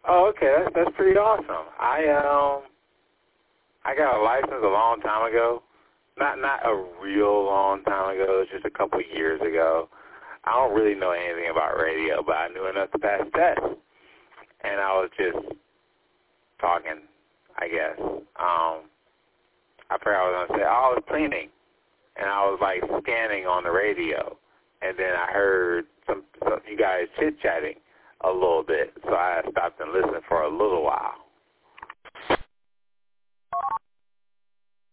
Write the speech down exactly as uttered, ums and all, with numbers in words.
Oh, okay. That's that's pretty awesome. I um I got a license a long time ago. Not not a real long time ago, just a couple years ago. I don't really know anything about radio, but I knew enough to pass the test. And I was just talking, I guess. Um, I forgot what I was going to say. Oh, I was cleaning, and I was, like, scanning on the radio. And then I heard some, some you guys chit-chatting a little bit, so I stopped and listened for a little while.